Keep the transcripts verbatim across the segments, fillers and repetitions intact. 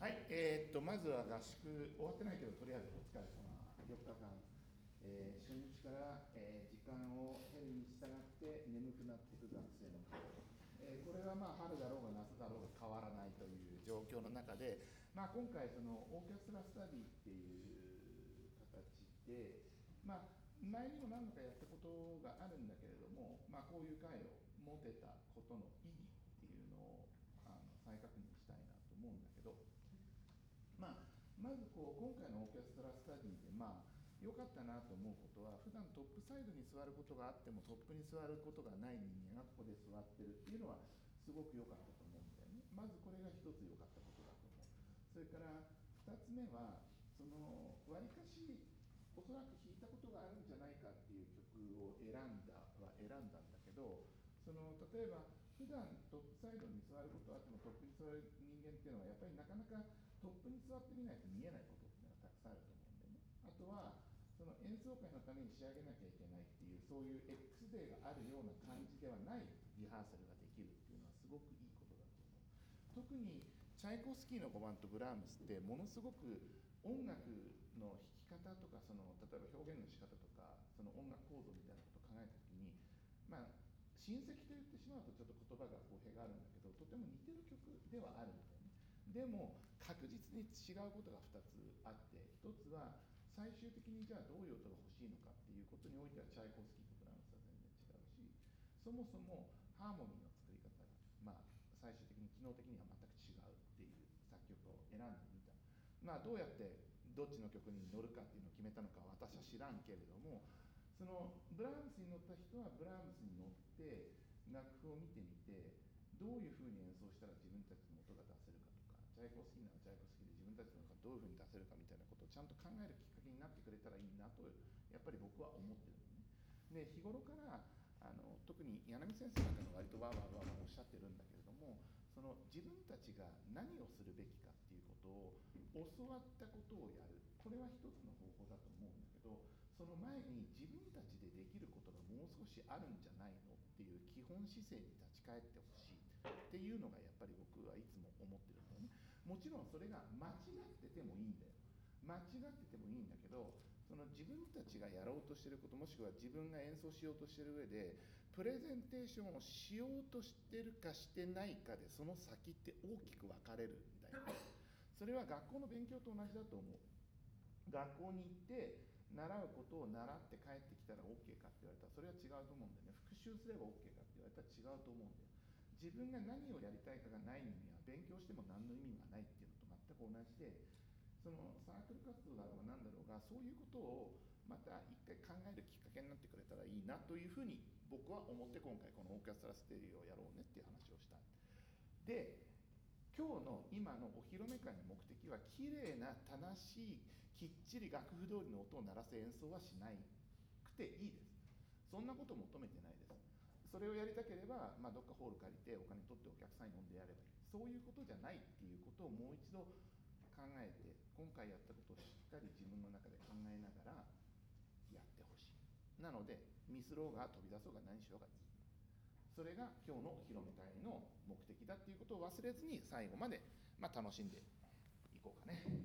はい、えー、っとまずは合宿終わってないけど、とりあえずお疲れ様。よっかかん、えー、初日から、えー、時間を減るに従って眠くなっていく学生の顔、えー、これはまあ春だろうが夏だろうが変わらないという状況の中で、まあ、今回そのオーケストラスタディっていう形で、まあ、前にも何度かやったことがあるんだけれども、まあ、こういう会を持てたことの意義っていうのをあの再確認したいなと思うんだけど、まあ、まずこう今回のオーケストラスタディで、まあ、良かったなと思うことは、普段トップサイドに座ることがあってもトップに座ることがない人間がここで座ってるっていうのはすごく良かったと思うんだよね。まずこれが一つ良かったことだと思う。それからふたつめは、そのわりかしおそらく弾いたことがあるんじゃないかっていう曲を選んだは選んだんだけど、その例えば普段トップサイドに座ることがあってもトップに座る人間っていうのはやっぱりなかなかトップに座ってみないと見えないことっていうのがたくさんあると思うんだよね。あとはその演奏会のために仕上げなきゃいけないっていう、そういう X デーがあるような感じではないリハーサルができるっていうのはすごくいいことだと思う。特にチャイコフスキーのごばんとブラームスってものすごく音楽の弾き方とか、その例えば表現の仕方とか、その音楽構造みたいなことを考えたときに、まあ親戚と言ってしまうとちょっと言葉が語弊があるんだけど、とても似てる曲ではあるんだよね。でも確実に違うことがふたつあって、ひとつは最終的にじゃあどういう音が欲しいのかっていうことにおいてはチャイコフスキーとブラームスは全然違うし、そもそもハーモニーの作り方が、まあ、最終的に機能的には全く違うっていう作曲を選んでみた。まあ、どうやってどっちの曲に乗るかっていうのを決めたのかは私は知らんけれども、そのブラームスに乗った人はブラームスに乗って楽譜を見てみて、どういうふうに演奏したら自分たちの音が出せるかとか、チャイコフスキーならチャイコフスキーで自分たちの音がどういうふうに出せるかみたいなことをちゃんと考えるきっかけになってくれたらいいなとやっぱり僕は思ってるのね。で日頃からあの特に柳先生なんかの割とわーわーわーわーおっしゃってるんだけれども、その自分たちが何をするべきかっていうことを教わったことをやる、これは一つの方法だと思うんだけど、その前に自分たちでできることがもう少しあるんじゃないのっていう基本姿勢に立ち返ってほしいっていうのがやっぱり僕はいつも思ってるんだよね。もちろんそれが間違っててもいいんだよ。間違っててもいいんだけど、その自分たちがやろうとしていること、もしくは自分が演奏しようとしている上でプレゼンテーションをしようとしてるかしてないかで、その先って大きく分かれるんだよ。それは学校の勉強と同じだと思う。学校に行って習うことを習って帰ってきたら OK かって言われたらそれは違うと思うんだよね。復習すれば OK かって言われたら違うと思うんだよ。自分が何をやりたいかがない人間は勉強しても何の意味がないっていうのと全く同じで、そのサークル活動だろうが何だろうが、そういうことをまた一回考えるきっかけになってくれたらいいなというふうに僕は思って、今回このオーケストラステレオをやろうねっていう話をした。で今日の今のお披露目会の目的は、きれいな正しいきっちり楽譜通りの音を鳴らす演奏はしなくていいです。そんなことを求めてないです。それをやりたければ、まあ、どっかホール借りてお金取ってお客さん呼んでやればいい。そういうことじゃないっていうことをもう一度考えて、今回やったことをしっかり自分の中で考えながらやってほしい。なのでミスろうが飛び出そうが何しようがいい。それが今日のお披露目会の目的だっていうことを忘れずに最後まで、まあ、楽しんでいこうかね。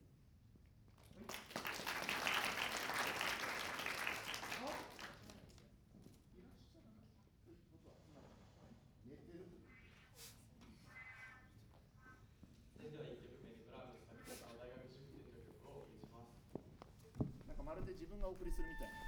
寝てる。 それではいっきょくめにブラームス作曲家の大学主義という曲をお送りします。 なんかまるで自分がお送りするみたいな。